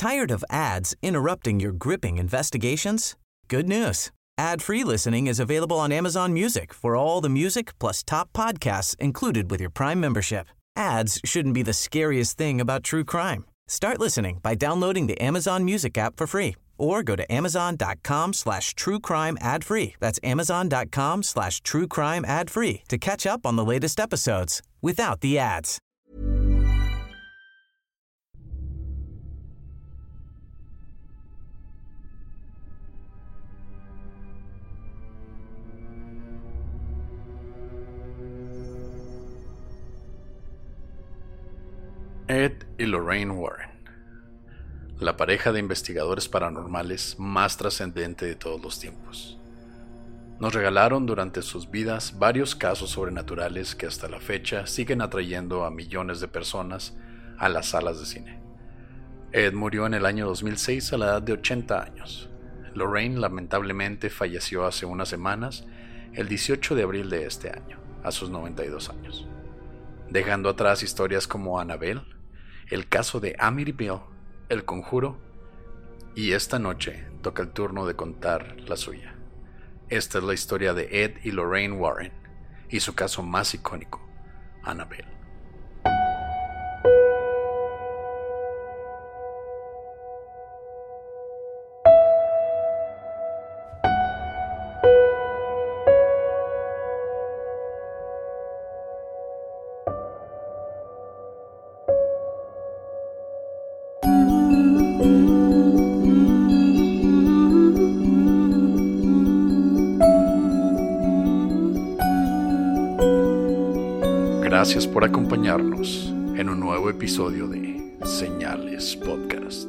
Tired of ads interrupting your gripping investigations? Good news. Ad-free listening is available on Amazon Music for all the music plus top podcasts included with your Prime membership. Ads shouldn't be the scariest thing about true crime. Start listening by downloading the Amazon Music app for free or go to amazon.com/truecrime ad-free. That's amazon.com/truecrime ad-free to catch up on the latest episodes without the ads. Ed y Lorraine Warren, la pareja de investigadores paranormales más trascendente de todos los tiempos. Nos regalaron durante sus vidas varios casos sobrenaturales que hasta la fecha siguen atrayendo a millones de personas a las salas de cine. Ed murió en el año 2006 a la edad de 80 años. Lorraine lamentablemente falleció hace unas semanas, el 18 de abril de este año, a sus 92 años, dejando atrás historias como Annabelle, el caso de Amityville, El Conjuro, y esta noche toca el turno de contar la suya. Esta es la historia de Ed y Lorraine Warren y su caso más icónico, Annabelle. Gracias por acompañarnos en un nuevo episodio de Señales Podcast.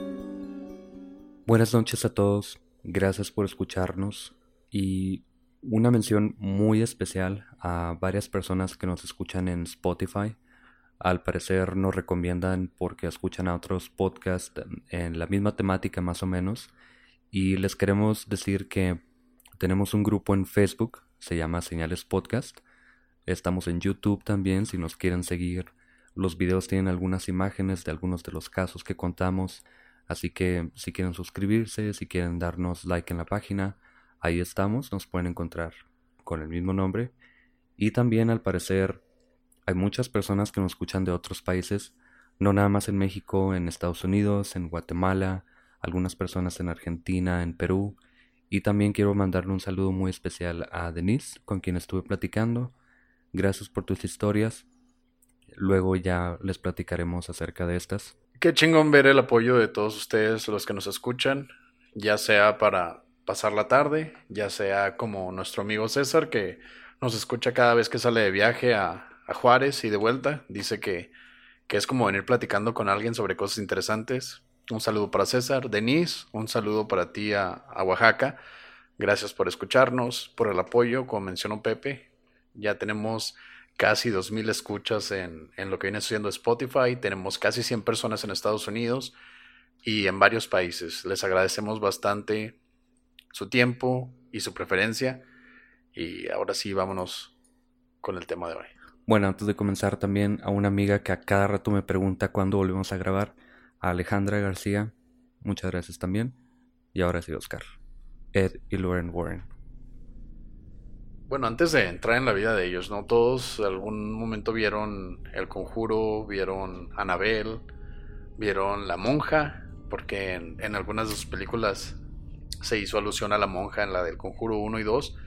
Buenas noches a todos, gracias por escucharnos y una mención muy especial a varias personas que nos escuchan en Spotify. Al parecer nos recomiendan porque escuchan a otros podcasts en la misma temática más o menos, y les queremos decir que tenemos un grupo en Facebook, se llama Señales Podcast. Estamos en YouTube también, si nos quieren seguir. Los videos tienen algunas imágenes de algunos de los casos que contamos, así que si quieren suscribirse, si quieren darnos like en la página, ahí estamos, nos pueden encontrar con el mismo nombre. Y también al parecer hay muchas personas que nos escuchan de otros países, no nada más en México, en Estados Unidos, en Guatemala, algunas personas en Argentina, en Perú. Y también quiero mandarle un saludo muy especial a Denise, con quien estuve platicando. Gracias por tus historias. Luego ya les platicaremos acerca de estas. Qué chingón ver el apoyo de todos ustedes, los que nos escuchan, ya sea para pasar la tarde, ya sea como nuestro amigo César, que nos escucha cada vez que sale de viaje a Juárez y de vuelta. Dice que es como venir platicando con alguien sobre cosas interesantes. Un saludo para César. Denise, un saludo para ti a Oaxaca. Gracias por escucharnos, por el apoyo, como mencionó Pepe. Ya tenemos casi 2,000 escuchas en lo que viene siendo Spotify. Tenemos casi 100 personas en Estados Unidos y en varios países. Les agradecemos bastante su tiempo y su preferencia. Y ahora sí, vámonos con el tema de hoy. Bueno, antes de comenzar también a una amiga que a cada rato me pregunta cuándo volvemos a grabar, a Alejandra García, muchas gracias también. Y ahora sí, Oscar. Ed y Lorraine Warren. Bueno, antes de entrar en la vida de ellos, ¿no? Todos en algún momento vieron El Conjuro, vieron Annabelle, vieron La Monja, porque en algunas de sus películas se hizo alusión a la monja en la del Conjuro 1 y 2.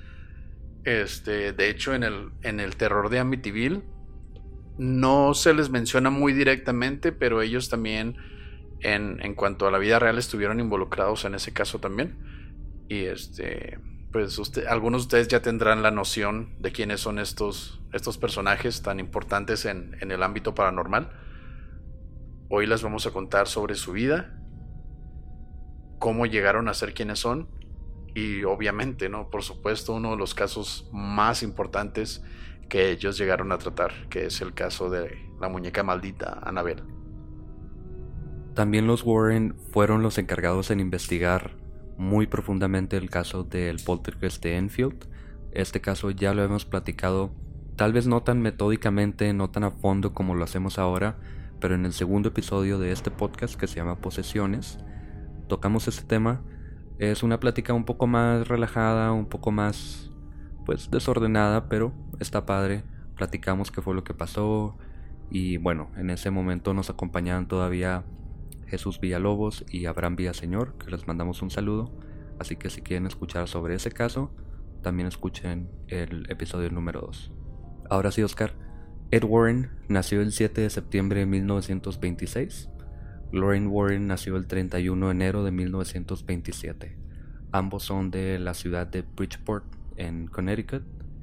De hecho, en el terror de Amityville no se les menciona muy directamente, pero ellos también en cuanto a la vida real estuvieron involucrados en ese caso también. Y pues algunos de ustedes ya tendrán la noción de quiénes son estos personajes tan importantes en el ámbito paranormal. Hoy les vamos a contar sobre su vida, cómo llegaron a ser quienes son y obviamente, ¿no? Por supuesto, uno de los casos más importantes que ellos llegaron a tratar, que es el caso de la muñeca maldita Annabelle. También los Warren fueron los encargados en investigar muy profundamente el caso del poltergeist de Enfield. Este caso ya lo hemos platicado, tal vez no tan metódicamente, no tan a fondo como lo hacemos ahora, pero en el segundo episodio de este podcast, que se llama Posesiones, tocamos ese tema. Es una plática un poco más relajada, un poco más pues desordenada, pero está padre. Platicamos qué fue lo que pasó y bueno, en ese momento nos acompañaban todavía Jesús Villalobos y Abraham Villaseñor, que les mandamos un saludo. Así que si quieren escuchar sobre ese caso, también escuchen el episodio número 2. Ahora sí, Oscar. Ed Warren nació el 7 de septiembre de 1926. Lorraine Warren nació el 31 de enero de 1927. Ambos son de la ciudad de Bridgeport, en Connecticut.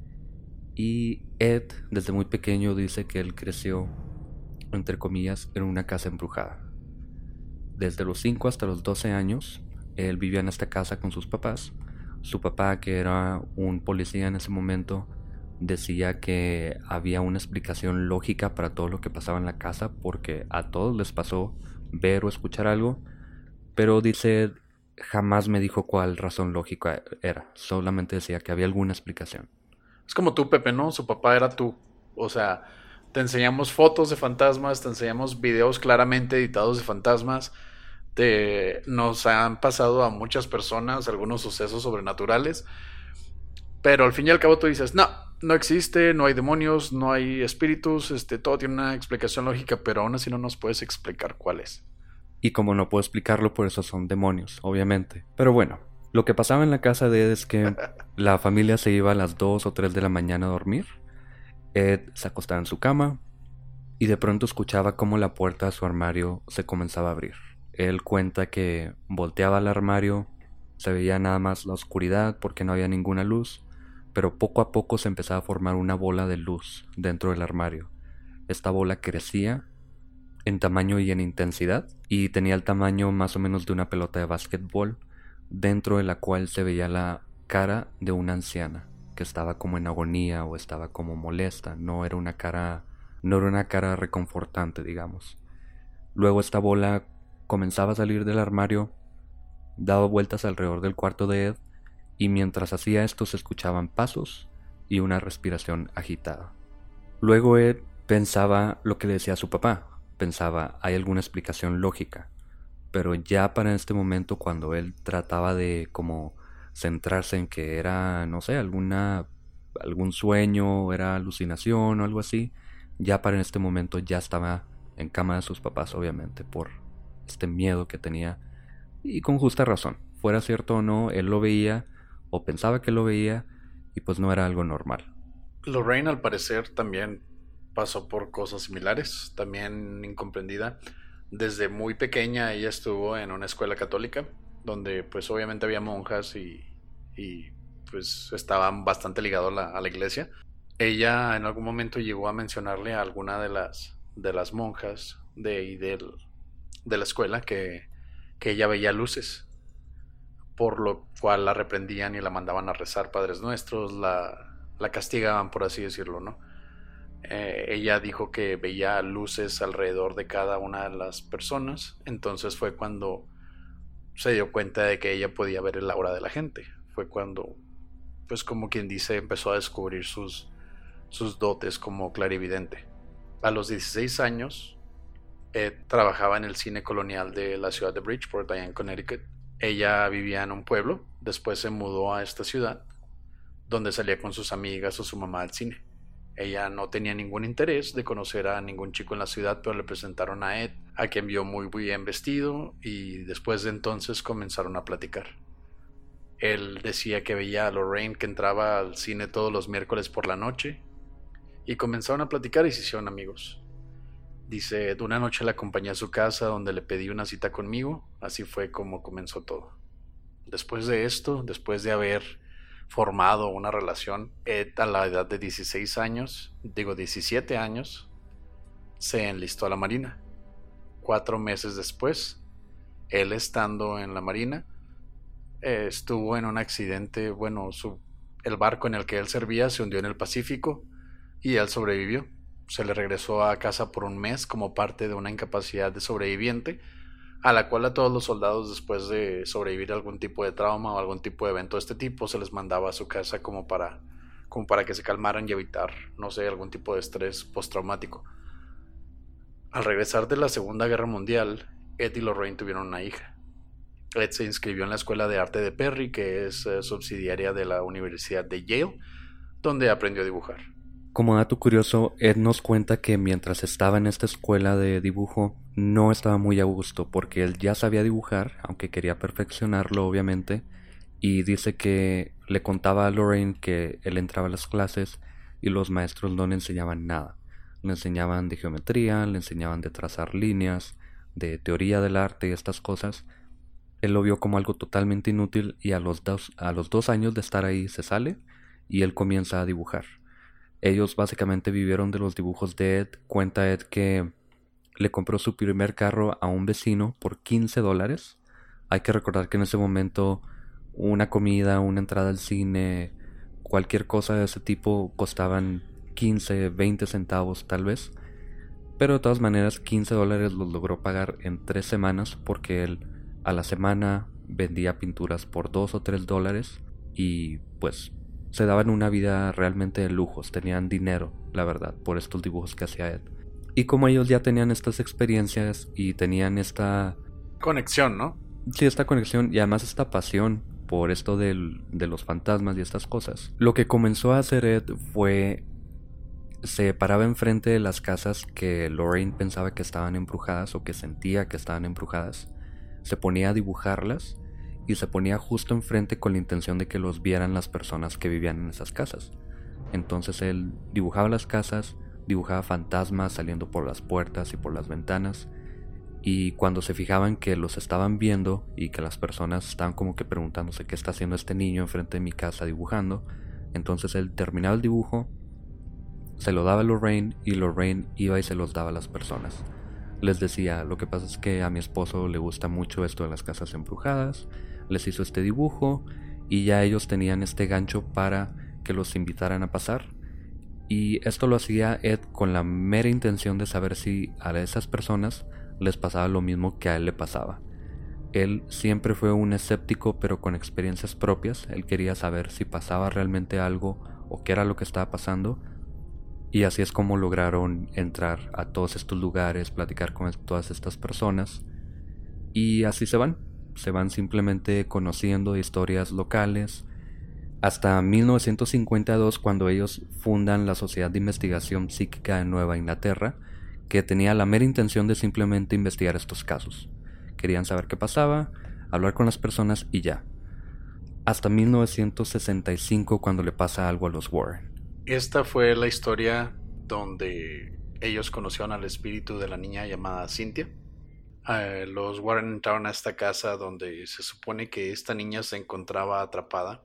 Y Ed, desde muy pequeño, dice que él creció, entre comillas, en una casa embrujada. Desde los 5 hasta los 12 años, él vivía en esta casa con sus papás. Su papá, que era un policía en ese momento, decía que había una explicación lógica para todo lo que pasaba en la casa, porque a todos les pasó ver o escuchar algo, pero dice, jamás me dijo cuál razón lógica era, solamente decía que había alguna explicación. Es como tú, Pepe, ¿no? Su papá era tú. O sea, te enseñamos fotos de fantasmas, te enseñamos videos claramente editados de fantasmas. Nos han pasado a muchas personas algunos sucesos sobrenaturales. Pero al fin y al cabo tú dices, no existe, no hay demonios, no hay espíritus, todo tiene una explicación lógica, pero aún así no nos puedes explicar cuál es. Y como no puedo explicarlo, por eso son demonios, obviamente. Pero bueno, lo que pasaba en la casa de Ed es que la familia se iba a las 2 o 3 de la mañana a dormir. Ed se acostaba en su cama y de pronto escuchaba cómo la puerta de su armario se comenzaba a abrir. Él cuenta que volteaba al armario, se veía nada más la oscuridad porque no había ninguna luz, pero poco a poco se empezaba a formar una bola de luz dentro del armario. Esta bola crecía en tamaño y en intensidad, y tenía el tamaño más o menos de una pelota de básquetbol, dentro de la cual se veía la cara de una anciana que estaba como en agonía o estaba como molesta. No era una cara reconfortante, digamos. Luego esta bola comenzaba a salir del armario, daba vueltas alrededor del cuarto de Ed, y mientras hacía esto se escuchaban pasos y una respiración agitada. Luego Ed pensaba lo que le decía a su papá. Pensaba, hay alguna explicación lógica. Pero ya para este momento, cuando él trataba de como centrarse en que era, no sé, algún sueño, era alucinación o algo así, ya para este momento ya estaba en cama de sus papás, obviamente, por este miedo que tenía. Y con justa razón. Fuera cierto o no, él lo veía, o pensaba que lo veía, y pues no era algo normal. Lorraine, al parecer, también pasó por cosas similares, también incomprendida. Desde muy pequeña ella estuvo en una escuela católica, donde pues obviamente había monjas y pues estaban bastante ligados a la iglesia. Ella en algún momento llegó a mencionarle a alguna de las monjas de la escuela que ella veía luces, por lo cual la reprendían y la mandaban a rezar Padres Nuestros, la castigaban, por así decirlo, ¿no? Ella dijo que veía luces alrededor de cada una de las personas. Entonces fue cuando se dio cuenta de que ella podía ver el aura de la gente. Fue cuando, pues como quien dice, empezó a descubrir sus dotes como clarividente. A los 16 años trabajaba en el cine colonial de la ciudad de Bridgeport, allá en Connecticut. Ella vivía en un pueblo, después se mudó a esta ciudad, donde salía con sus amigas o su mamá al cine. Ella no tenía ningún interés de conocer a ningún chico en la ciudad, pero le presentaron a Ed, a quien vio muy bien vestido, y después de entonces comenzaron a platicar. Él decía que veía a Lorraine que entraba al cine todos los miércoles por la noche, y comenzaron a platicar y se hicieron amigos. Dice, de una noche la acompañé a su casa donde le pedí una cita conmigo, así fue como comenzó todo. Después de esto, después de haber formado una relación, Ed a la edad de 17 años, se enlistó a la Marina. 4 meses después, él estando en la Marina, estuvo en un accidente, el barco en el que él servía se hundió en el Pacífico y él sobrevivió. Se le regresó a casa por un mes como parte de una incapacidad de sobreviviente, a la cual a todos los soldados, después de sobrevivir a algún tipo de trauma o algún tipo de evento de este tipo, se les mandaba a su casa como para que se calmaran y evitar, no sé, algún tipo de estrés postraumático. Al regresar de la Segunda Guerra Mundial, Ed y Lorraine tuvieron una hija. Ed se inscribió en la Escuela de Arte de Perry, que es subsidiaria de la Universidad de Yale, donde aprendió a dibujar. Como dato curioso, Ed nos cuenta que mientras estaba en esta escuela de dibujo no estaba muy a gusto porque él ya sabía dibujar, aunque quería perfeccionarlo obviamente, y dice que le contaba a Lorraine que él entraba a las clases y los maestros no le enseñaban nada. Le enseñaban de geometría, le enseñaban de trazar líneas, de teoría del arte y estas cosas. Él lo vio como algo totalmente inútil y a los 2 años de estar ahí se sale y él comienza a dibujar. Ellos básicamente vivieron de los dibujos de Ed. Cuenta Ed que le compró su primer carro a un vecino por $15. Hay que recordar que en ese momento una comida, una entrada al cine, cualquier cosa de ese tipo costaban 15, 20 centavos tal vez. Pero de todas maneras $15 los logró pagar en 3 semanas porque él a la semana vendía pinturas por $2 o $3 y pues se daban una vida realmente de lujos, tenían dinero, la verdad, por estos dibujos que hacía Ed. Y como ellos ya tenían estas experiencias y tenían esta conexión, ¿no? Sí, esta conexión y además esta pasión por esto de los fantasmas y estas cosas. Lo que comenzó a hacer Ed fue se paraba enfrente de las casas que Lorraine pensaba que estaban embrujadas o que sentía que estaban embrujadas. Se ponía a dibujarlas y se ponía justo enfrente con la intención de que los vieran las personas que vivían en esas casas. Entonces él dibujaba las casas, dibujaba fantasmas saliendo por las puertas y por las ventanas, y cuando se fijaban que los estaban viendo y que las personas estaban como que preguntándose qué está haciendo este niño enfrente de mi casa dibujando, entonces él terminaba el dibujo, se lo daba a Lorraine y Lorraine iba y se los daba a las personas. Les decía, lo que pasa es que a mi esposo le gusta mucho esto de las casas embrujadas, les hizo este dibujo y ya ellos tenían este gancho para que los invitaran a pasar. Y esto lo hacía Ed con la mera intención de saber si a esas personas les pasaba lo mismo que a él le pasaba. Él siempre fue un escéptico pero con experiencias propias. Él quería saber si pasaba realmente algo o qué era lo que estaba pasando. Y así es como lograron entrar a todos estos lugares, platicar con todas estas personas. Y así se van simplemente conociendo historias locales. Hasta 1952, cuando ellos fundan la Sociedad de Investigación Psíquica en Nueva Inglaterra, que tenía la mera intención de simplemente investigar estos casos. Querían saber qué pasaba, hablar con las personas y ya. Hasta 1965, cuando le pasa algo a los Warren. Esta fue la historia donde ellos conocieron al espíritu de la niña llamada Cynthia. Los Warren entraron a esta casa donde se supone que esta niña se encontraba atrapada.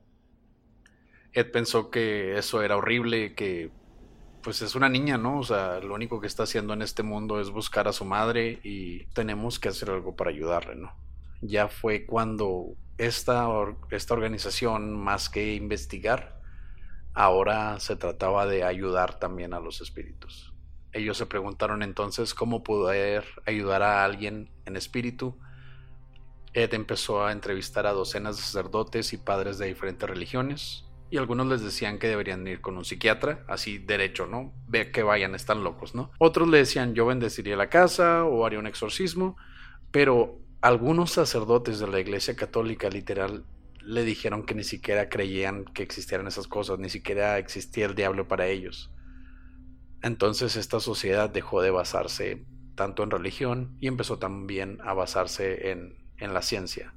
Ed pensó que eso era horrible, que pues es una niña, ¿no? O sea, lo único que está haciendo en este mundo es buscar a su madre y tenemos que hacer algo para ayudarle, ¿no? Ya fue cuando esta organización, más que investigar, ahora se trataba de ayudar también a los espíritus. Ellos se preguntaron entonces cómo poder ayudar a alguien en espíritu. Ed empezó a entrevistar a docenas de sacerdotes y padres de diferentes religiones, y algunos les decían que deberían ir con un psiquiatra, así derecho, ¿no? Ve que vayan, están locos, ¿no? Otros le decían, yo bendeciría la casa o haría un exorcismo, pero algunos sacerdotes de la Iglesia Católica literal le dijeron que ni siquiera creían que existieran esas cosas, ni siquiera existía el diablo para ellos. Entonces esta sociedad dejó de basarse tanto en religión y empezó también a basarse en la ciencia.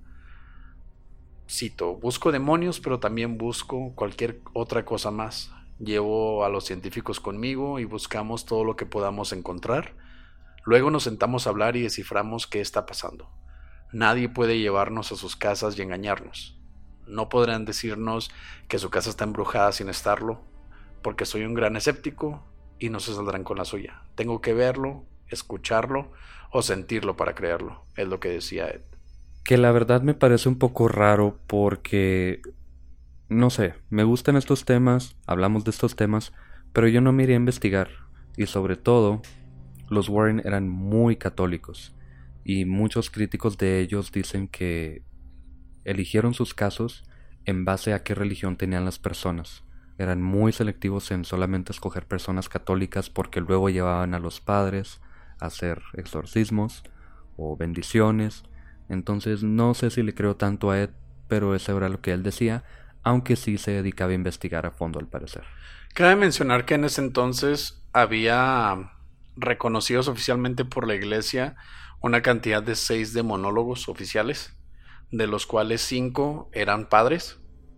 Cito, busco demonios, pero también busco cualquier otra cosa más. Llevo a los científicos conmigo y buscamos todo lo que podamos encontrar. Luego nos sentamos a hablar y desciframos qué está pasando. Nadie puede llevarnos a sus casas y engañarnos. No podrán decirnos que su casa está embrujada sin estarlo, porque soy un gran escéptico y no se saldrán con la suya. Tengo que verlo, escucharlo o sentirlo para creerlo, es lo que decía Ed. Que la verdad me parece un poco raro porque, no sé, me gustan estos temas, hablamos de estos temas, pero yo no me iría a investigar. Y sobre todo, los Warren eran muy católicos y muchos críticos de ellos dicen que eligieron sus casos en base a qué religión tenían las personas. Eran muy selectivos en solamente escoger personas católicas porque luego llevaban a los padres, hacer exorcismos o bendiciones. Entonces no sé si le creo tanto a Ed, pero eso era lo que él decía, aunque sí se dedicaba a investigar a fondo al parecer. Cabe mencionar que en ese entonces había reconocidos oficialmente por la iglesia una cantidad de 6 demonólogos oficiales, de los cuales 5 eran padres,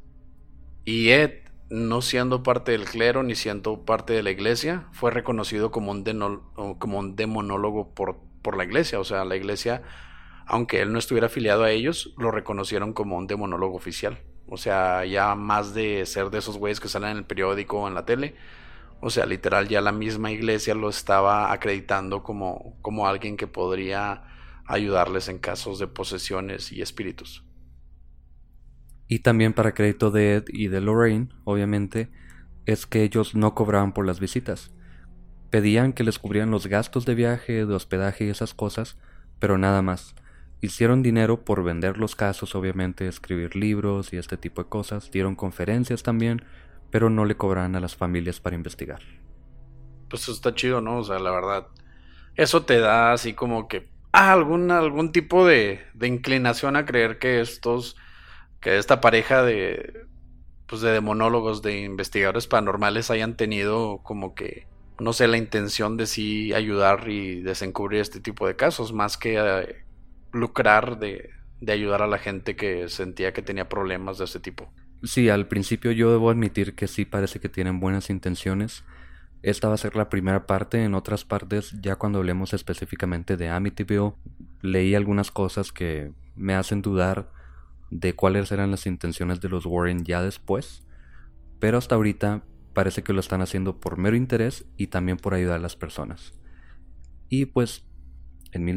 y Ed, no siendo parte del clero ni siendo parte de la iglesia, fue reconocido como un demonólogo por la iglesia. O sea, la iglesia, aunque él no estuviera afiliado a ellos, lo reconocieron como un demonólogo oficial. O sea, ya más de ser de esos güeyes que salen en el periódico o en la tele, o sea, literal ya la misma iglesia lo estaba acreditando como alguien que podría ayudarles en casos de posesiones y espíritus. Y también para crédito de Ed y de Lorraine, obviamente, es que ellos no cobraban por las visitas. Pedían que les cubrieran los gastos de viaje, de hospedaje y esas cosas, pero nada más. Hicieron dinero por vender los casos, obviamente, escribir libros y este tipo de cosas. Dieron conferencias también, pero no le cobraban a las familias para investigar. Pues eso está chido, ¿no? O sea, la verdad, eso te da así como que algún tipo de inclinación a creer que esta pareja de demonólogos, de investigadores paranormales hayan tenido como que, no sé, la intención de sí ayudar y desencubrir este tipo de casos, más que lucrar de ayudar a la gente que sentía que tenía problemas de ese tipo. Sí, al principio yo debo admitir que sí parece que tienen buenas intenciones. Esta va a ser la primera parte. En otras partes, ya cuando hablemos específicamente de Amityville, leí algunas cosas que me hacen dudar de cuáles eran las intenciones de los Warren ya después, pero hasta ahorita parece que lo están haciendo por mero interés y también por ayudar a las personas. Y pues en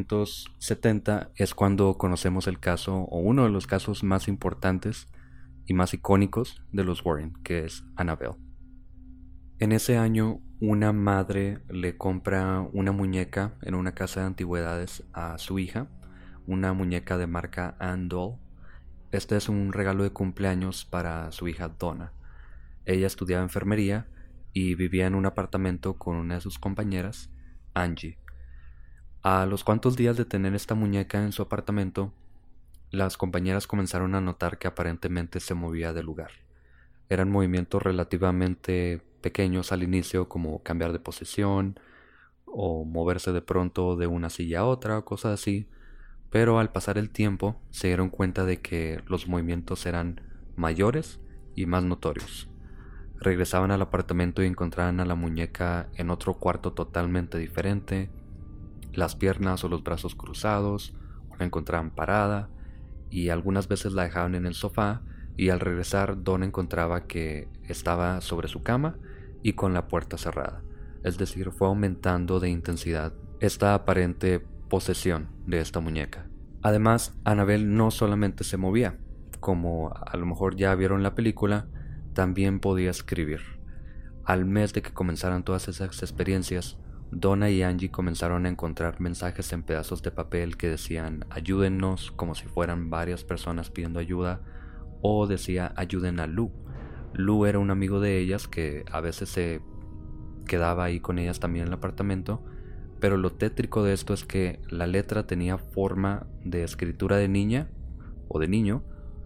1970 es cuando conocemos el caso, o uno de los casos más importantes y más icónicos de los Warren, que es Annabelle. En ese año, una madre le compra una muñeca en una casa de antigüedades a su hija, una muñeca de marca Ann Doll. Este es un regalo de cumpleaños para su hija Donna. Ella estudiaba enfermería y vivía en un apartamento con una de sus compañeras, Angie. A los cuantos días de tener esta muñeca en su apartamento, las compañeras comenzaron a notar que aparentemente se movía de lugar. Eran movimientos relativamente pequeños al inicio, como cambiar de posición o moverse de pronto de una silla a otra o cosas así, pero al pasar el tiempo se dieron cuenta de que los movimientos eran mayores y más notorios. Regresaban al apartamento y encontraban a la muñeca en otro cuarto totalmente diferente, las piernas o los brazos cruzados, o la encontraban parada, y algunas veces la dejaban en el sofá, y al regresar Donna encontraba que estaba sobre su cama y con la puerta cerrada. Es decir, fue aumentando de intensidad esta aparente posesión de esta muñeca. Además, Annabelle no solamente se movía, como a lo mejor ya vieron la película, también podía escribir. Al mes de que comenzaran todas esas experiencias, Donna y Angie comenzaron a encontrar mensajes en pedazos de papel que decían ayúdennos, como si fueran varias personas pidiendo ayuda, o decía ayuden a Lou. Lou era un amigo de ellas que a veces se quedaba ahí con ellas también en el apartamento, pero lo tétrico de esto es que la letra tenía forma de escritura de niña o de niño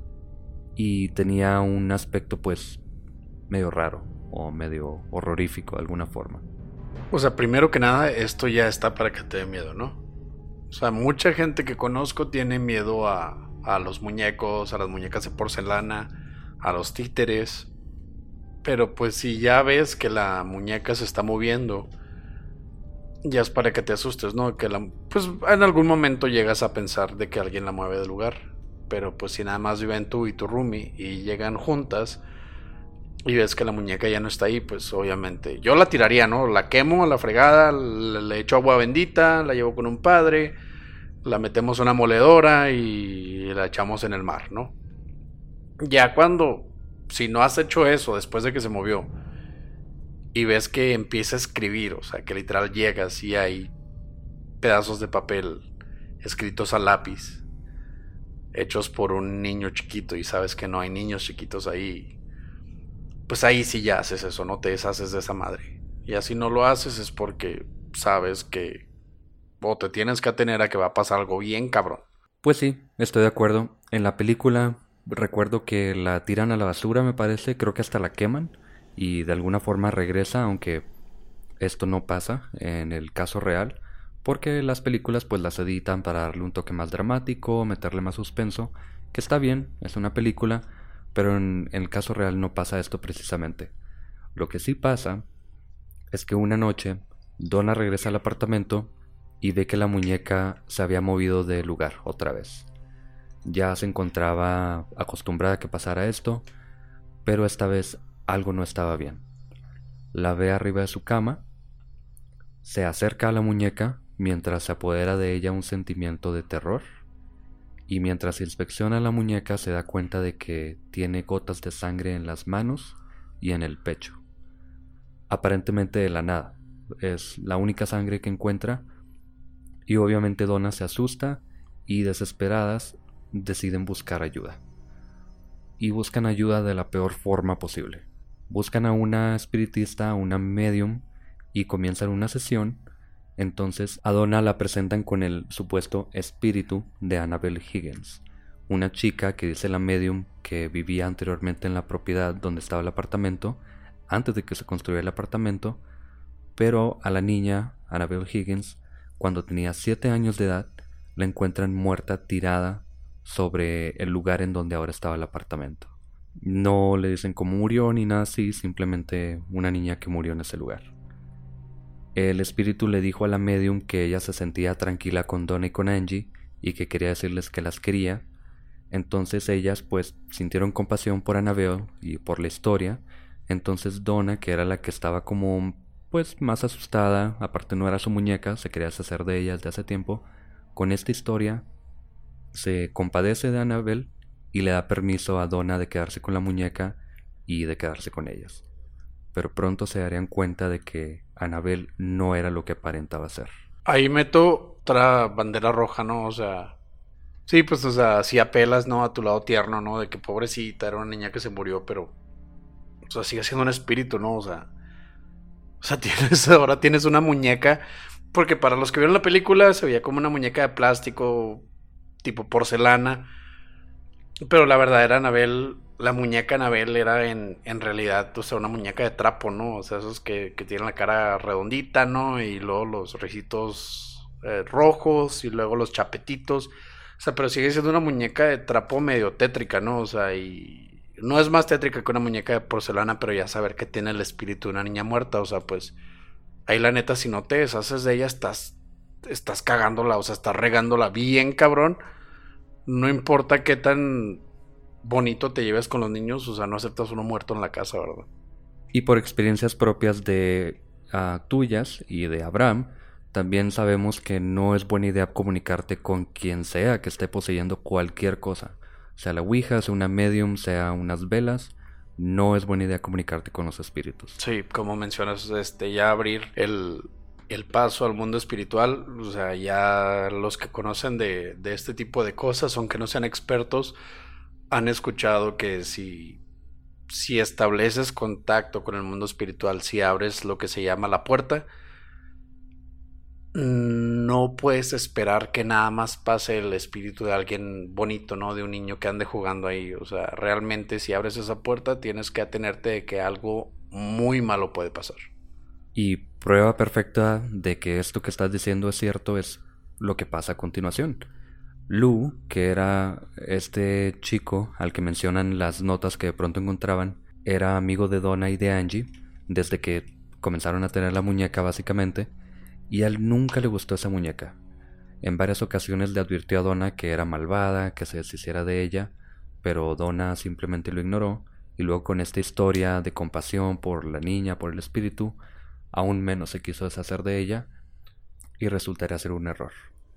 y tenía un aspecto pues medio raro o medio horrorífico de alguna forma. O sea, primero que nada, esto ya está para que te dé miedo, ¿no? O sea, mucha gente que conozco tiene miedo a los muñecos, a las muñecas de porcelana, a los títeres. Pero pues si ya ves que la muñeca se está moviendo, ya es para que te asustes, ¿no? Pues en algún momento llegas a pensar de que alguien la mueve del lugar. Pero pues si nada más viven tú y tu roomie y llegan juntas y ves que la muñeca ya no está ahí, pues obviamente yo la tiraría, ¿no? La quemo a la fregada, le echo agua bendita, la llevo con un padre, la metemos en una moledora y la echamos en el mar, ¿no? Ya si no has hecho eso después de que se movió y ves que empieza a escribir, o sea, que literal llegas y hay pedazos de papel escritos a lápiz, hechos por un niño chiquito, y sabes que no hay niños chiquitos ahí, pues ahí sí ya haces eso, no te deshaces de esa madre. Y así no lo haces es porque sabes que O te tienes que atener a que va a pasar algo bien cabrón. Pues sí, estoy de acuerdo. En la película recuerdo que la tiran a la basura, me parece, creo que hasta la queman y de alguna forma regresa, aunque esto no pasa en el caso real, porque las películas pues las editan para darle un toque más dramático, meterle más suspenso, que está bien, es una película, pero en el caso real no pasa esto precisamente. Lo que sí pasa es que una noche Donna regresa al apartamento y ve que la muñeca se había movido de lugar otra vez. Ya se encontraba acostumbrada a que pasara esto, pero esta vez algo no estaba bien. La ve arriba de su cama, se acerca a la muñeca mientras se apodera de ella un sentimiento de terror, y mientras inspecciona la muñeca se da cuenta de que tiene gotas de sangre en las manos y en el pecho. Aparentemente de la nada, es la única sangre que encuentra, y obviamente Donna se asusta y desesperadas deciden buscar ayuda. Y buscan ayuda de la peor forma posible. Buscan a una espiritista, a una medium, y comienzan una sesión. Entonces a Donna la presentan con el supuesto espíritu de Annabelle Higgins, una chica que dice la medium que vivía anteriormente en la propiedad donde estaba el apartamento, antes de que se construyera el apartamento, pero a la niña, Annabelle Higgins, cuando tenía 7 años de edad, la encuentran muerta tirada sobre el lugar en donde ahora estaba el apartamento. No le dicen cómo murió ni nada así, simplemente una niña que murió en ese lugar. El espíritu le dijo a la medium que ella se sentía tranquila con Donna y con Angie y que quería decirles que las quería. Entonces ellas pues sintieron compasión por Annabelle y por la historia. Entonces Donna, que era la que estaba como pues más asustada, aparte no era su muñeca, se quería deshacer de ella desde hace tiempo, con esta historia se compadece de Annabelle y le da permiso a Donna de quedarse con la muñeca y de quedarse con ellas. Pero pronto se darían cuenta de que Annabelle no era lo que aparentaba ser. Ahí meto otra bandera roja, ¿no? O sea, sí, pues, o sea, si apelas, ¿no? A tu lado tierno, ¿no? De que pobrecita, era una niña que se murió, pero, o sea, sigue siendo un espíritu, ¿no? O sea, ahora tienes una muñeca, porque para los que vieron la película se veía como una muñeca de plástico, tipo porcelana, pero la verdadera Annabelle, la muñeca Annabelle era en realidad, o sea, una muñeca de trapo, ¿no? O sea, esos que tienen la cara redondita, ¿no? Y luego los ricitos rojos y luego los chapetitos. O sea, pero sigue siendo una muñeca de trapo medio tétrica, ¿no? O sea, y no es más tétrica que una muñeca de porcelana, pero ya saber que tiene el espíritu de una niña muerta, o sea, pues ahí la neta, si no te deshaces de ella, estás cagándola, o sea, estás regándola bien cabrón. No importa qué tan bonito te lleves con los niños, o sea, no aceptas uno muerto en la casa, ¿verdad? Y por experiencias propias de tuyas y de Abraham, también sabemos que no es buena idea comunicarte con quien sea que esté poseyendo cualquier cosa. Sea la ouija, sea una medium, sea unas velas, no es buena idea comunicarte con los espíritus. Sí, como mencionas, ya abrir el paso al mundo espiritual, o sea, ya los que conocen de este tipo de cosas, aunque no sean expertos, han escuchado que si estableces contacto con el mundo espiritual, si abres lo que se llama la puerta, no puedes esperar que nada más pase el espíritu de alguien bonito, ¿no? De un niño que ande jugando ahí. O sea, realmente si abres esa puerta tienes que atenerte de que algo muy malo puede pasar. Y prueba perfecta de que esto que estás diciendo es cierto es lo que pasa a continuación. Lou, que era este chico al que mencionan las notas que de pronto encontraban, era amigo de Donna y de Angie desde que comenzaron a tener la muñeca básicamente, y a él nunca le gustó esa muñeca. En varias ocasiones le advirtió a Donna que era malvada, que se deshiciera de ella, pero Donna simplemente lo ignoró, y luego con esta historia de compasión por la niña, por el espíritu, aún menos se quiso deshacer de ella, y resultaría ser un error.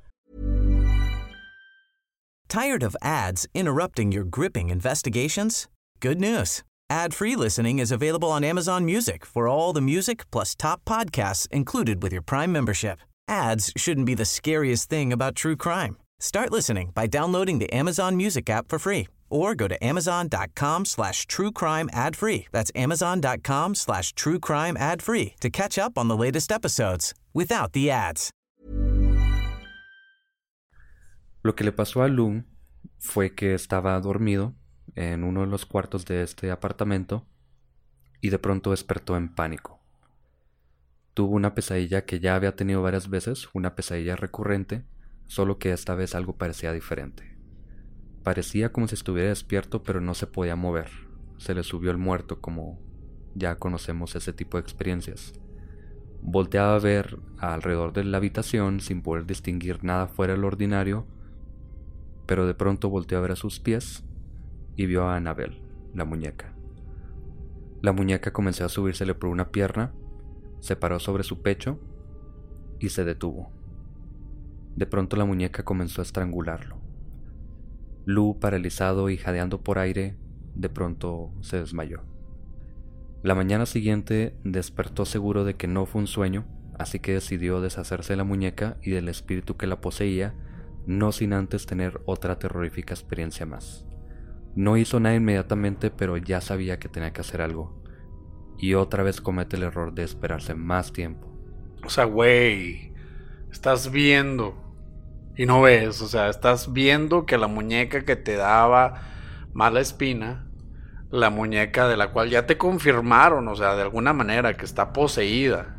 Tired of ads interrupting your gripping investigations? Good news. Ad-free listening is available on Amazon Music for all the music plus top podcasts included with your Prime membership. Ads shouldn't be the scariest thing about true crime. Start listening by downloading the Amazon Music app for free or go to amazon.com/truecrime ad-free. That's amazon.com/truecrime ad-free to catch up on the latest episodes without the ads. Lo que le pasó a Lou fue que estaba dormido en uno de los cuartos de este apartamento y de pronto despertó en pánico. Tuvo una pesadilla que ya había tenido varias veces, una pesadilla recurrente, solo que esta vez algo parecía diferente. Parecía como si estuviera despierto, pero no se podía mover. Se le subió el muerto, como ya conocemos ese tipo de experiencias. Volteaba a ver alrededor de la habitación sin poder distinguir nada fuera de lo ordinario, pero de pronto volteó a ver a sus pies y vio a Annabelle, la muñeca. La muñeca comenzó a subírsele por una pierna, se paró sobre su pecho y se detuvo. De pronto la muñeca comenzó a estrangularlo. Lou, paralizado y jadeando por aire, de pronto se desmayó. La mañana siguiente despertó seguro de que no fue un sueño, así que decidió deshacerse de la muñeca y del espíritu que la poseía, no sin antes tener otra terrorífica experiencia más. No hizo nada inmediatamente, pero ya sabía que tenía que hacer algo. Y otra vez comete el error de esperarse más tiempo. O sea, güey, estás viendo y no ves, o sea, estás viendo que la muñeca que te daba mala espina, la muñeca de la cual ya te confirmaron, o sea, de alguna manera que está poseída.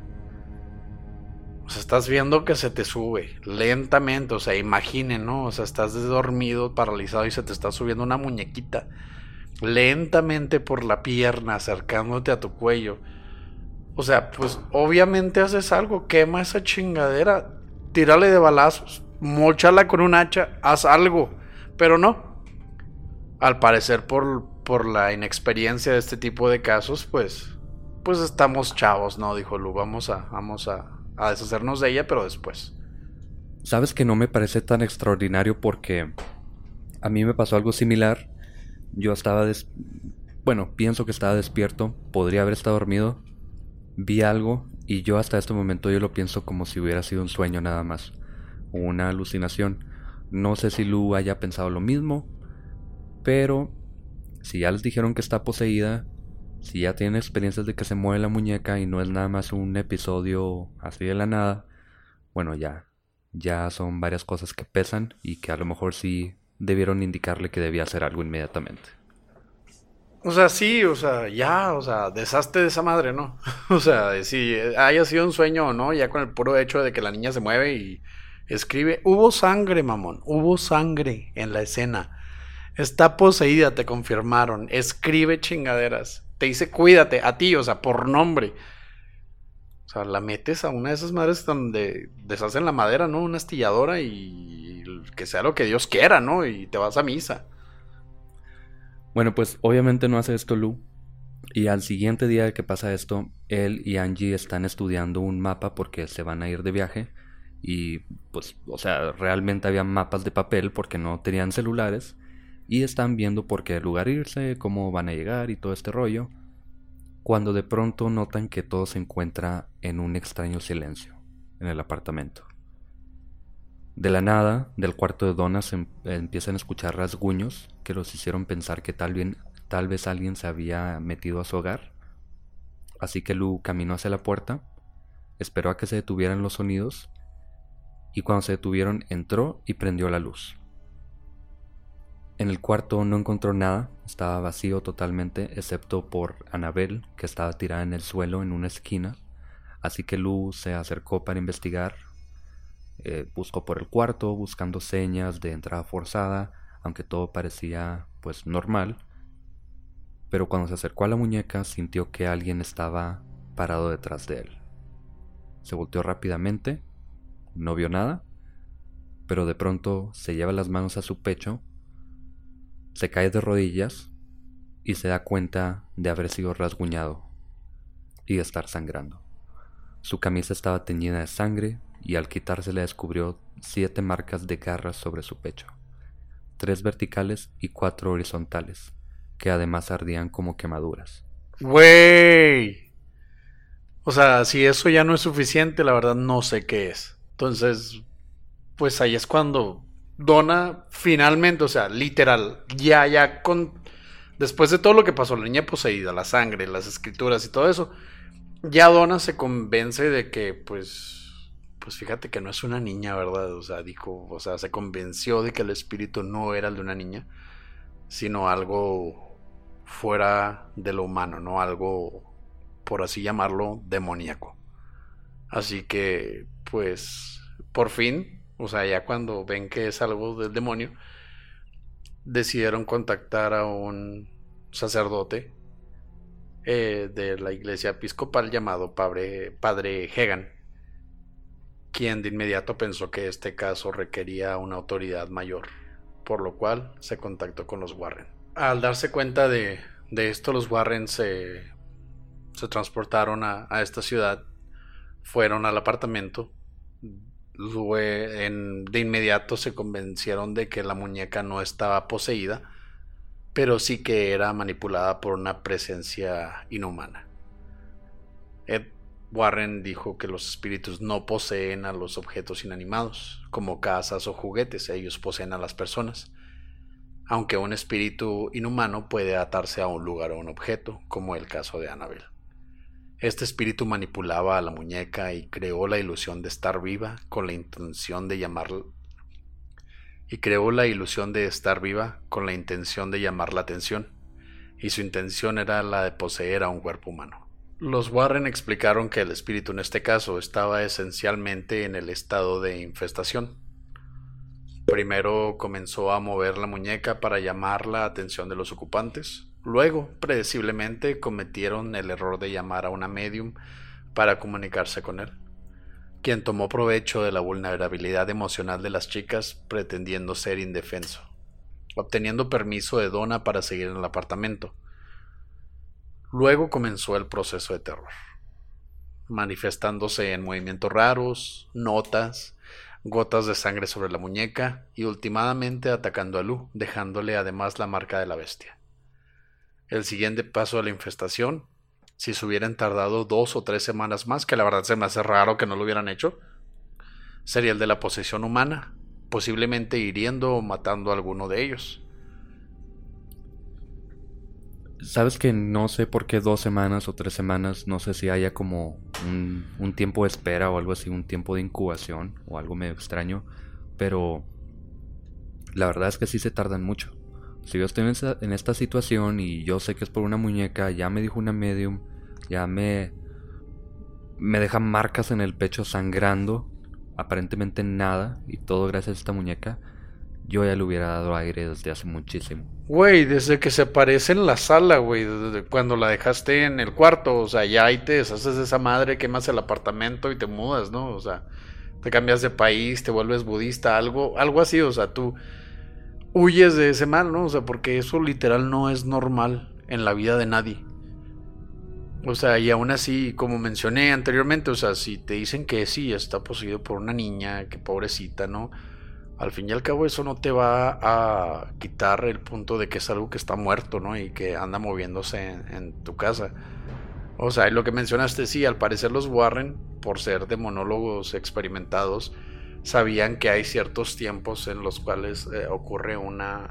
O sea, estás viendo que se te sube lentamente, o sea, imaginen, ¿no? O sea, estás dormido, paralizado y se te está subiendo una muñequita lentamente por la pierna, acercándote a tu cuello. O sea, pues obviamente haces algo, quema esa chingadera, tírale de balazos, móchala con un hacha, haz algo, pero no. Al parecer por la inexperiencia de este tipo de casos, pues estamos chavos, ¿no? Dijo Lu, vamos a deshacernos de ella, pero después. Sabes que no me parece tan extraordinario porque a mí me pasó algo similar. Yo estaba pienso que estaba despierto, podría haber estado dormido, vi algo y yo hasta este momento yo lo pienso como si hubiera sido un sueño nada más, o una alucinación. No sé si Lu haya pensado lo mismo, pero si ya les dijeron que está poseída, si ya tienen experiencias de que se mueve la muñeca y no es nada más un episodio así de la nada, bueno, ya son varias cosas que pesan y que a lo mejor sí debieron indicarle que debía hacer algo inmediatamente. O sea, sí, o sea, ya, o sea, deshazte de esa madre, ¿no? O sea, si haya sido un sueño o no, ya con el puro hecho de que la niña se mueve y escribe, hubo sangre, mamón, hubo sangre en la escena. Está poseída, te confirmaron, escribe chingaderas. Te dice cuídate, a ti, o sea, por nombre. O sea, la metes a una de esas madres donde deshacen la madera, ¿no? Una astilladora y que sea lo que Dios quiera, ¿no? Y te vas a misa. Bueno, pues obviamente no hace esto Lu. Y al siguiente día que pasa esto, él y Angie están estudiando un mapa porque se van a ir de viaje. Y pues, o sea, realmente había mapas de papel porque no tenían celulares. Y están viendo por qué lugar irse, cómo van a llegar y todo este rollo, cuando de pronto notan que todo se encuentra en un extraño silencio en el apartamento. De la nada, del cuarto de Donna se empiezan a escuchar rasguños que los hicieron pensar que tal vez alguien se había metido a su hogar. Así que Lu caminó hacia la puerta, esperó a que se detuvieran los sonidos y cuando se detuvieron entró y prendió la luz. En el cuarto no encontró nada, estaba vacío totalmente, excepto por Annabelle, que estaba tirada en el suelo en una esquina. Así que Lu se acercó para investigar, buscó por el cuarto, buscando señas de entrada forzada, aunque todo parecía pues normal. Pero cuando se acercó a la muñeca, sintió que alguien estaba parado detrás de él. Se volteó rápidamente, no vio nada, pero de pronto se lleva las manos a su pecho, se cae de rodillas y se da cuenta de haber sido rasguñado y de estar sangrando. Su camisa estaba teñida de sangre y al quitársela descubrió 7 marcas de garras sobre su pecho, 3 verticales y 4 horizontales, que además ardían como quemaduras. ¡Güey! O sea, si eso ya no es suficiente, la verdad no sé qué es. Entonces, pues ahí es cuando Donna finalmente, o sea, literal, ya después de todo lo que pasó, la niña poseída, la sangre, las escrituras y todo eso, ya Donna se convence de que pues pues fíjate que no es una niña, ¿verdad? O sea, dijo, o sea, se convenció de que el espíritu no era el de una niña, sino algo fuera de lo humano, ¿no? Algo, por así llamarlo, demoníaco. Así que, pues, por fin, o sea, ya cuando ven que es algo del demonio, decidieron contactar a un sacerdote de la iglesia episcopal llamado Padre Hegan, quien de inmediato pensó que este caso requería una autoridad mayor, por lo cual se contactó con los Warren. Al darse cuenta de esto, los Warren se transportaron a esta ciudad, fueron al apartamento, de inmediato se convencieron de que la muñeca no estaba poseída, pero sí que era manipulada por una presencia inhumana. Ed Warren dijo que los espíritus no poseen a los objetos inanimados, como casas o juguetes, ellos poseen a las personas. Aunque un espíritu inhumano puede atarse a un lugar o un objeto, como el caso de Annabelle. Este espíritu manipulaba a la muñeca y creó la ilusión de estar viva con la intención de llamar la atención, y su intención era la de poseer a un cuerpo humano. Los Warren explicaron que el espíritu en este caso estaba esencialmente en el estado de infestación. Primero comenzó a mover la muñeca para llamar la atención de los ocupantes. Luego, predeciblemente, cometieron el error de llamar a una medium para comunicarse con él, quien tomó provecho de la vulnerabilidad emocional de las chicas pretendiendo ser indefenso, obteniendo permiso de Donna para seguir en el apartamento. Luego comenzó el proceso de terror, manifestándose en movimientos raros, notas, gotas de sangre sobre la muñeca y últimamente atacando a Lou, dejándole además la marca de la bestia. El siguiente paso de la infestación, si se hubieran tardado 2 o 3 semanas más, que la verdad se me hace raro que no lo hubieran hecho, sería el de la posesión humana, posiblemente hiriendo o matando a alguno de ellos. Sabes que no sé por qué 2 semanas o 3 semanas, no sé si haya como un tiempo de espera o algo así, un tiempo de incubación o algo medio extraño, pero la verdad es que sí se tardan mucho. Si yo estoy en esta situación y yo sé que es por una muñeca, ya me dijo una medium, ya me deja marcas en el pecho sangrando, aparentemente nada, y todo gracias a esta muñeca, yo ya le hubiera dado aire desde hace muchísimo. Güey, desde que se aparece en la sala, güey, desde cuando la dejaste en el cuarto, o sea, ya ahí te deshaces de esa madre, quemas el apartamento y te mudas, ¿no? O sea, te cambias de país, te vuelves budista, algo así, o sea, tú huyes de ese mal, ¿no? O sea, porque eso literal no es normal en la vida de nadie. O sea, y aún así, como mencioné anteriormente, o sea, si te dicen que sí, está poseído por una niña, que pobrecita, ¿no? Al fin y al cabo eso no te va a quitar el punto de que es algo que está muerto, ¿no? Y que anda moviéndose en tu casa. O sea, y lo que mencionaste, sí, al parecer los Warren, por ser demonólogos experimentados, sabían que hay ciertos tiempos en los cuales ocurre una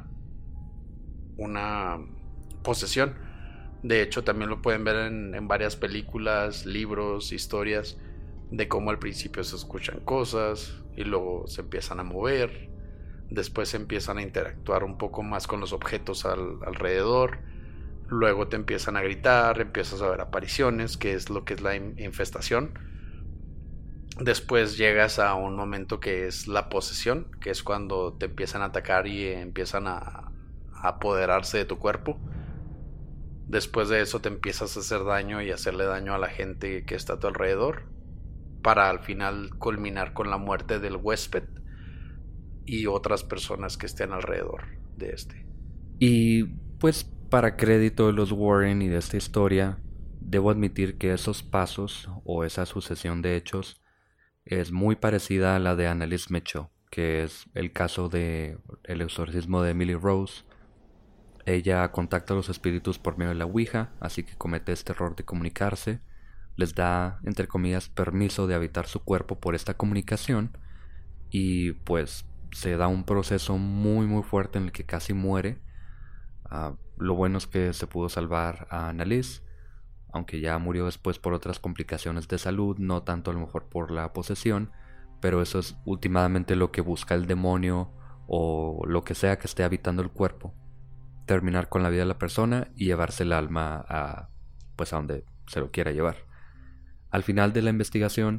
posesión. De hecho, también lo pueden ver en varias películas, libros, historias, de cómo al principio se escuchan cosas y luego se empiezan a mover, después se empiezan a interactuar un poco más con los objetos alrededor, luego te empiezan a gritar, empiezas a ver apariciones, que es lo que es la infestación. Después llegas a un momento que es la posesión, que es cuando te empiezan a atacar y empiezan a apoderarse de tu cuerpo. Después de eso te empiezas a hacer daño y hacerle daño a la gente que está a tu alrededor, para al final culminar con la muerte del huésped y otras personas que estén alrededor de este. Y pues para crédito de los Warren y de esta historia, debo admitir que esos pasos o esa sucesión de hechos es muy parecida a la de Annalise Mitchell, que es el caso de el exorcismo de Emily Rose. Ella contacta a los espíritus por medio de la Ouija, así que comete este error de comunicarse. Les da, entre comillas, permiso de habitar su cuerpo por esta comunicación y pues se da un proceso muy muy fuerte en el que casi muere. Lo bueno es que se pudo salvar a Annalise, aunque ya murió después por otras complicaciones de salud, no tanto a lo mejor por la posesión, pero eso es últimamente lo que busca el demonio o lo que sea que esté habitando el cuerpo. Terminar con la vida de la persona y llevarse el alma a donde se lo quiera llevar. Al final de la investigación,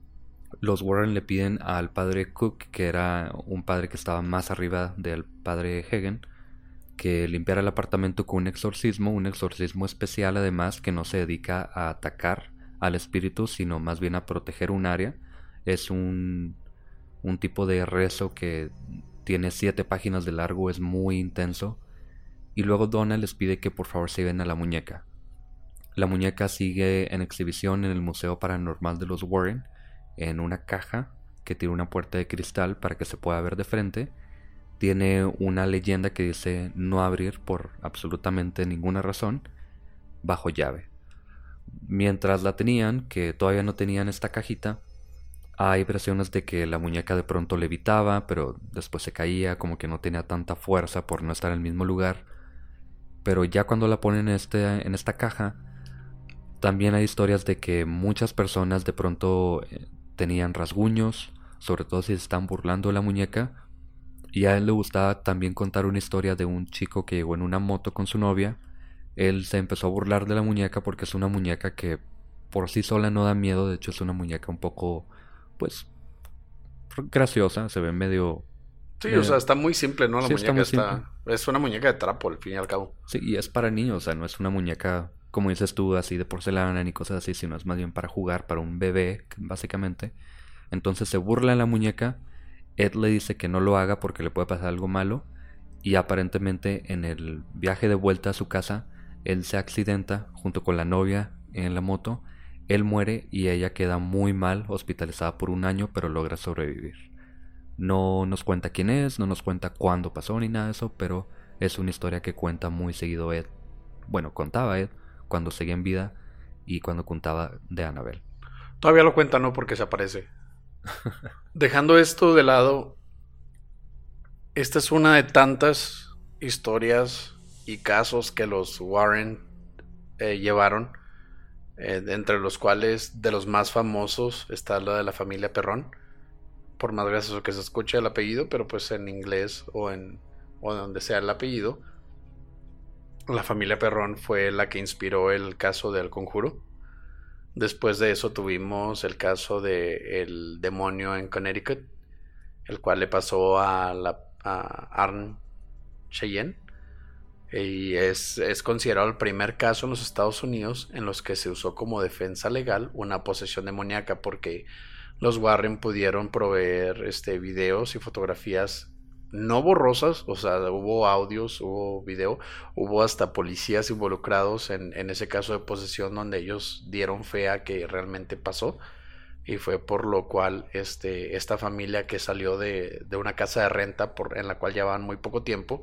los Warren le piden al padre Cook, que era un padre que estaba más arriba del padre Hagen, que limpiara el apartamento con un exorcismo especial además, que no se dedica a atacar al espíritu, sino más bien a proteger un área. Es un tipo de rezo que tiene 7 páginas de largo, es muy intenso. Y luego Donna les pide que por favor se lleven a la muñeca. La muñeca sigue en exhibición en el Museo Paranormal de los Warren, en una caja que tiene una puerta de cristal para que se pueda ver de frente. Tiene una leyenda que dice no abrir por absolutamente ninguna razón, bajo llave. Mientras la tenían, que todavía no tenían esta cajita, hay versiones de que la muñeca de pronto levitaba, pero después se caía, como que no tenía tanta fuerza por no estar en el mismo lugar. Pero ya cuando la ponen en esta caja, también hay historias de que muchas personas de pronto tenían rasguños, sobre todo si se están burlando de la muñeca. Y a él le gustaba también contar una historia de un chico que llegó en una moto con su novia. Él se empezó a burlar de la muñeca porque es una muñeca que por sí sola no da miedo. De hecho es una muñeca un poco, pues, graciosa. Se ve medio... Sí, o sea, está muy simple, ¿no? La sí, muñeca es una muñeca de trapo, al fin y al cabo. Sí, y es para niños, o sea, no es una muñeca, como dices tú, así de porcelana ni cosas así, sino es más bien para jugar, para un bebé, básicamente. Entonces se burla de la muñeca. Ed le dice que no lo haga porque le puede pasar algo malo. Y aparentemente en el viaje de vuelta a su casa, él se accidenta junto con la novia en la moto. Él muere y ella queda muy mal, hospitalizada por 1 año, pero logra sobrevivir. No nos cuenta quién es, no nos cuenta cuándo pasó ni nada de eso, pero es una historia que cuenta muy seguido Ed. Bueno, contaba Ed cuando seguía en vida y cuando contaba de Annabelle. Todavía lo cuenta, ¿no? Porque se aparece. Dejando esto de lado, esta es una de tantas historias y casos que los Warren llevaron, entre los cuales de los más famosos está la de la familia Perrón, por más gracioso que se escuche el apellido, pero pues en inglés o donde sea el apellido, la familia Perrón fue la que inspiró el caso del Conjuro. Después de eso tuvimos el caso del demonio en Connecticut, el cual le pasó a Arne Cheyenne, y es considerado el primer caso en los Estados Unidos en los que se usó como defensa legal una posesión demoníaca, porque los Warren pudieron proveer videos y fotografías no borrosas, o sea, hubo audios, hubo video, hubo hasta policías involucrados en ese caso de posesión, donde ellos dieron fe a que realmente pasó, y fue por lo cual esta familia que salió de una casa de renta en la cual llevaban muy poco tiempo,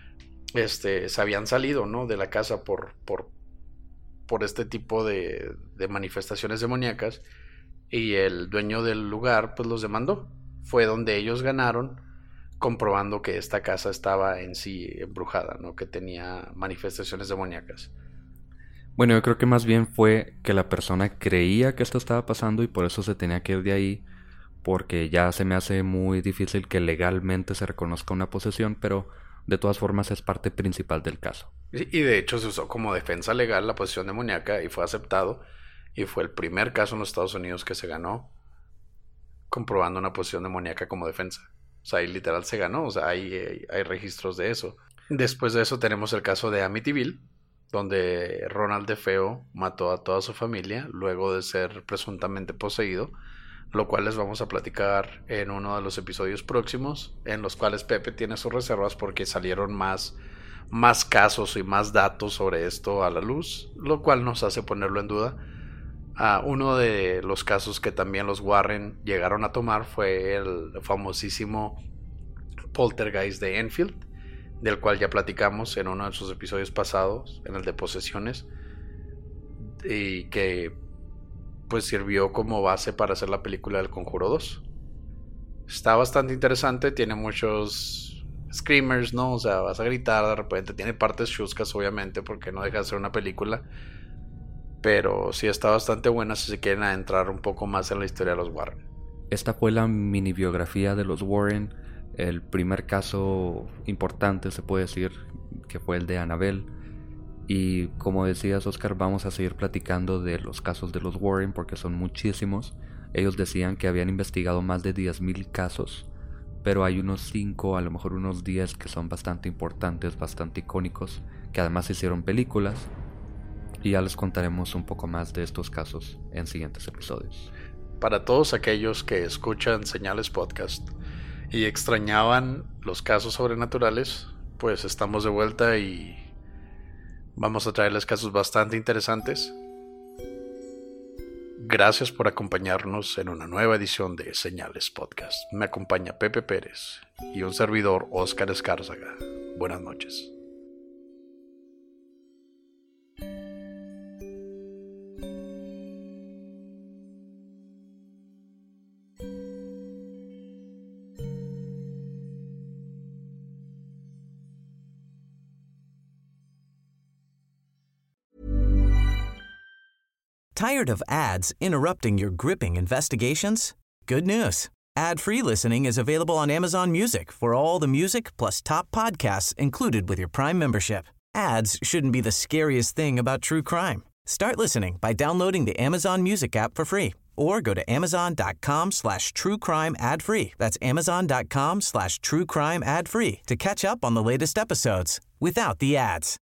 se habían salido, ¿no?, de la casa por este tipo de manifestaciones demoníacas, y el dueño del lugar pues los demandó. Fue donde ellos ganaron, comprobando que esta casa estaba en sí embrujada, ¿no?, que tenía manifestaciones demoníacas. Bueno, yo creo que más bien fue que la persona creía que esto estaba pasando y por eso se tenía que ir de ahí, porque ya se me hace muy difícil que legalmente se reconozca una posesión, pero de todas formas es parte principal del caso. Y de hecho se usó como defensa legal la posesión demoníaca y fue aceptado, y fue el primer caso en los Estados Unidos que se ganó comprobando una posesión demoníaca como defensa. O sea, ahí literal se ganó, o sea, hay registros de eso. Después de eso tenemos el caso de Amityville, donde Ronald DeFeo mató a toda su familia luego de ser presuntamente poseído, lo cual les vamos a platicar en uno de los episodios próximos, en los cuales Pepe tiene sus reservas porque salieron más casos y más datos sobre esto a la luz, lo cual nos hace ponerlo en duda. Uno de los casos que también los Warren llegaron a tomar fue el famosísimo poltergeist de Enfield, del cual ya platicamos en uno de sus episodios pasados, en el de posesiones, y que pues sirvió como base para hacer la película del Conjuro 2. Está bastante interesante, tiene muchos screamers, ¿no? O sea, vas a gritar de repente, tiene partes chuscas obviamente porque no deja de ser una película, pero sí está bastante buena si se quieren adentrar un poco más en la historia de los Warren. esta fue la mini biografía de los Warren. El primer caso importante, se puede decir, que fue el de Annabelle. Y como decías, Oscar, vamos a seguir platicando de los casos de los Warren porque son muchísimos. Ellos decían que habían investigado más de 10,000 casos, pero hay unos 5, a lo mejor unos 10 que son bastante importantes, bastante icónicos, que además hicieron películas. Y ya les contaremos un poco más de estos casos en siguientes episodios. Para todos aquellos que escuchan Señales Podcast y extrañaban los casos sobrenaturales, pues estamos de vuelta y vamos a traerles casos bastante interesantes. Gracias por acompañarnos en una nueva edición de Señales Podcast. Me acompaña Pepe Pérez y un servidor, Oscar Escárzaga. Buenas noches. Tired of ads interrupting your gripping investigations? Good news. Ad-free listening is available on Amazon Music for all the music plus top podcasts included with your Prime membership. Ads shouldn't be the scariest thing about true crime. Start listening by downloading the Amazon Music app for free or go to amazon.com/truecrime ad-free. That's amazon.com/truecrime ad-free to catch up on the latest episodes without the ads.